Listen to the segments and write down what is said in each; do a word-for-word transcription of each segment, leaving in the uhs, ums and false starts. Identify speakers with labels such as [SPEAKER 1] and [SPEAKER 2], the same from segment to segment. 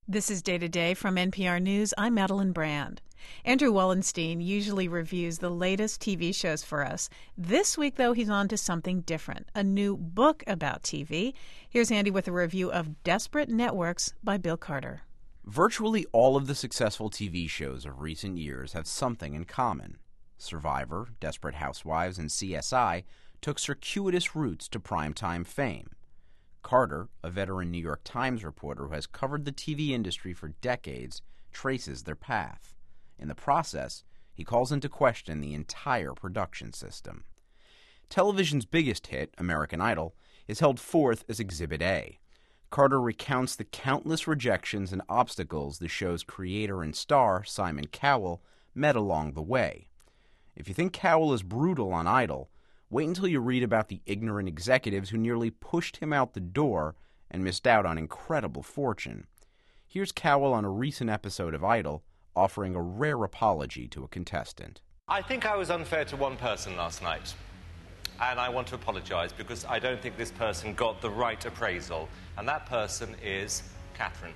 [SPEAKER 1] This is Day to Day from N P R News. I'm Madeline Brand. Andrew Wallenstein usually reviews the latest T V shows for us. This week, though, he's on to something different, a new book about T V. Here's Andy with a review of Desperate Networks by Bill Carter.
[SPEAKER 2] Virtually all of the successful T V shows of recent years have something in common. Survivor, Desperate Housewives, and C S I took circuitous routes to primetime fame. Carter, a veteran New York Times reporter who has covered the T V industry for decades, traces their path. In the process, he calls into question the entire production system. Television's biggest hit, American Idol, is held forth as Exhibit A. Carter recounts the countless rejections and obstacles the show's creator and star, Simon Cowell, met along the way. If you think Cowell is brutal on Idol, wait until you read about the ignorant executives who nearly pushed him out the door and missed out on incredible fortune. Here's Cowell on a recent episode of Idol offering a rare apology to a contestant.
[SPEAKER 3] I think I was unfair to one person last night, and I want to apologize because I don't think this person got the right appraisal, and that person is Catherine.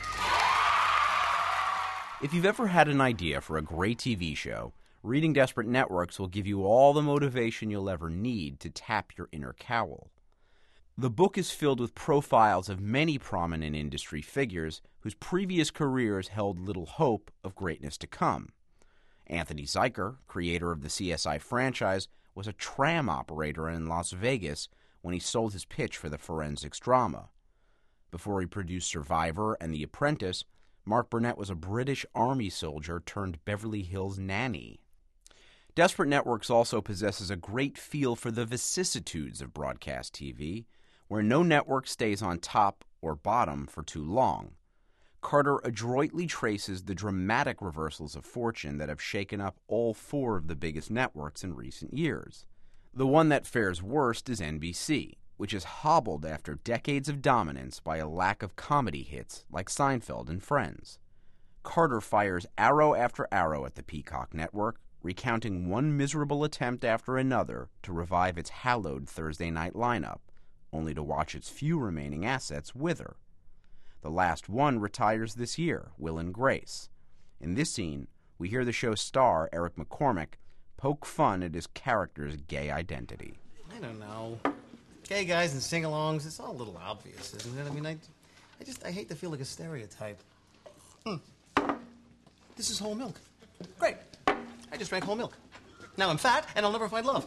[SPEAKER 2] If you've ever had an idea for a great T V show, reading Desperate Networks will give you all the motivation you'll ever need to tap your inner Cowell. The book is filled with profiles of many prominent industry figures whose previous careers held little hope of greatness to come. Anthony Zuiker, creator of the C S I franchise, was a tram operator in Las Vegas when he sold his pitch for the forensics drama. Before he produced Survivor and The Apprentice, Mark Burnett was a British Army soldier turned Beverly Hills nanny. Desperate Networks also possesses a great feel for the vicissitudes of broadcast T V, where no network stays on top or bottom for too long. Carter adroitly traces the dramatic reversals of fortune that have shaken up all four of the biggest networks in recent years. The one that fares worst is N B C, which is hobbled after decades of dominance by a lack of comedy hits like Seinfeld and Friends. Carter fires arrow after arrow at the Peacock network, recounting one miserable attempt after another to revive its hallowed Thursday night lineup, only to watch its few remaining assets wither. The last one retires this year, Will and Grace. In this scene, we hear the show's star, Eric McCormack, poke fun at his character's gay identity.
[SPEAKER 4] I don't know. Gay guys and sing-alongs, it's all a little obvious, isn't it? I mean, I, I just, I hate to feel like a stereotype. Hmm. This is whole milk. Great. I just drank whole milk. Now I'm fat, and I'll never find love.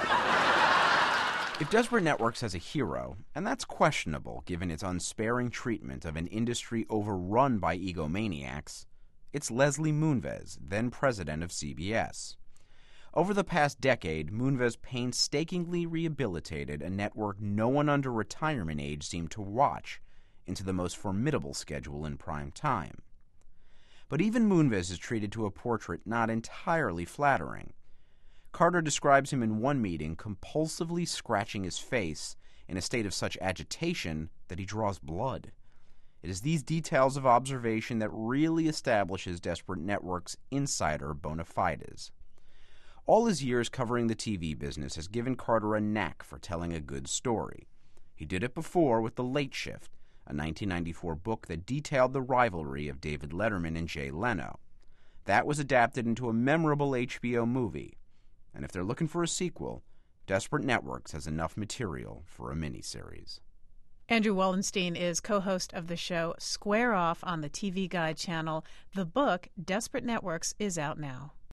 [SPEAKER 2] If Desperate Networks has a hero, and that's questionable given its unsparing treatment of an industry overrun by egomaniacs, it's Leslie Moonves, then president of C B S. Over the past decade, Moonves painstakingly rehabilitated a network no one under retirement age seemed to watch into the most formidable schedule in prime time. But even Moonves is treated to a portrait not entirely flattering. Carter describes him in one meeting compulsively scratching his face in a state of such agitation that he draws blood. It is these details of observation that really establishes Desperate Network's insider bona fides. All his years covering the T V business has given Carter a knack for telling a good story. He did it before with The Late Shift, a nineteen ninety-four book that detailed the rivalry of David Letterman and Jay Leno. That was adapted into a memorable H B O movie. And if they're looking for a sequel, Desperate Networks has enough material for a miniseries.
[SPEAKER 1] Andrew Wallenstein is co-host of the show Square Off on the T V Guide channel. The book, Desperate Networks, is out now.